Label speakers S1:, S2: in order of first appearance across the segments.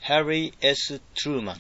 S1: Harry S. Truman,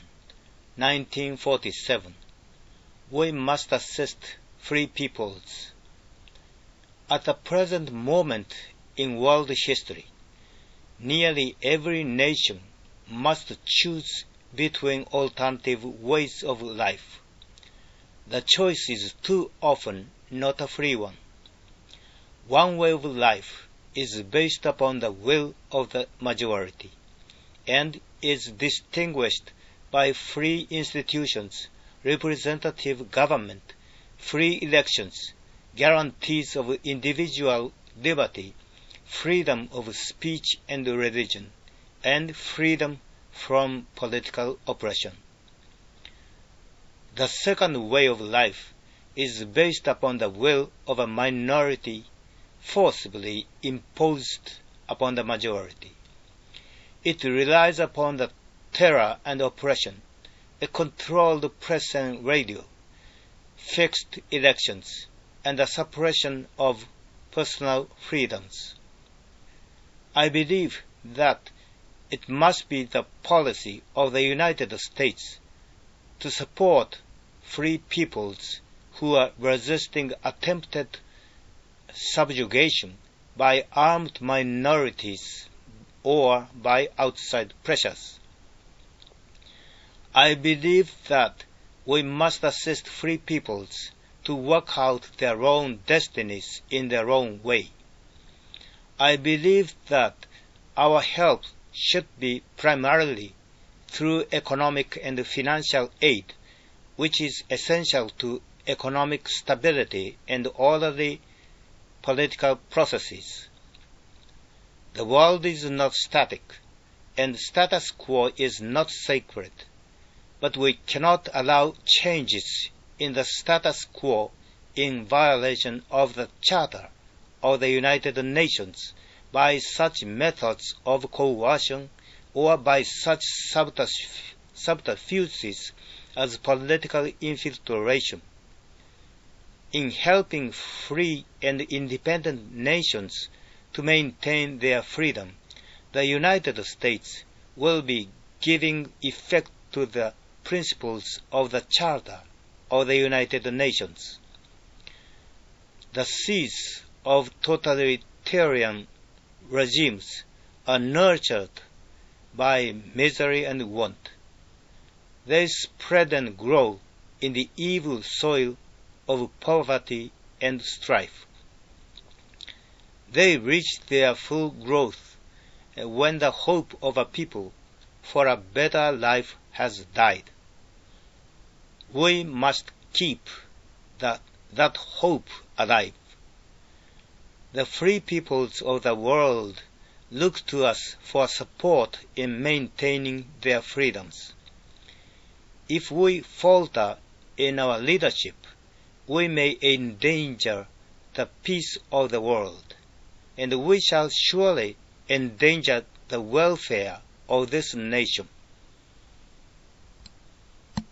S1: 1947. We must assist free peoples. At the present moment in world history, nearly every nation must choose between alternative ways of life. The choice is too often not a free one. One way of life is based upon the will of the majority, and is distinguished by free institutions, representative government, free elections, guarantees of individual liberty, freedom of speech and religion, and freedom from political oppression. The second way of life is based upon the will of a minority forcibly imposed upon the majority. It relies upon the terror and oppression, a controlled press and radio, fixed elections, and the suppression of personal freedoms. I believe that it must be the policy of the United States to support free peoples who are resisting attempted subjugation by armed minorities or by outside pressures. I believe that we must assist free peoples to work out their own destinies in their own way. I believe that our help should be primarily through economic and financial aid, which is essential to economic stability and orderly political processes. The world is not static, and status quo is not sacred, but we cannot allow changes in the status quo in violation of the Charter of the United Nations by such methods of coercion or by such subterfuges as political infiltration. In helping free and independent nations to maintain their freedom, the United States will be giving effect to the principles of the Charter of the United Nations. The seeds of totalitarian regimes are nurtured by misery and want. They spread and grow in the evil soil of poverty and strife. They reach their full growth when the hope of a people for a better life has died. We must keep that hope alive. The free peoples of the world look to us for support in maintaining their freedoms. If we falter in our leadership, we may endanger the peace of the world, and we shall surely endanger the welfare of this nation.